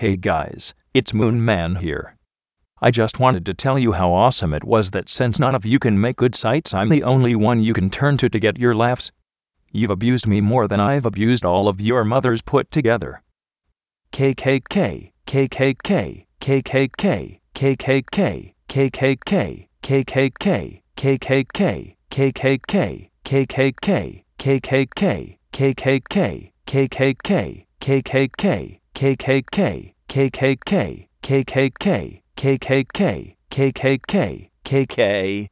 Hey guys, it's Moon Man here. I just wanted to tell you how awesome it was that since none of you can make good sights, I'm the only one you can turn to get your laughs. You've abused me more than I've abused all of your mothers put together. KKK, KKK, KKK, KKK, KKK, KKK, KKK, KKK, KKK, KKK, KKK, KKK, KKK, KKK, KKK, KKK, KKK, KKK, KK.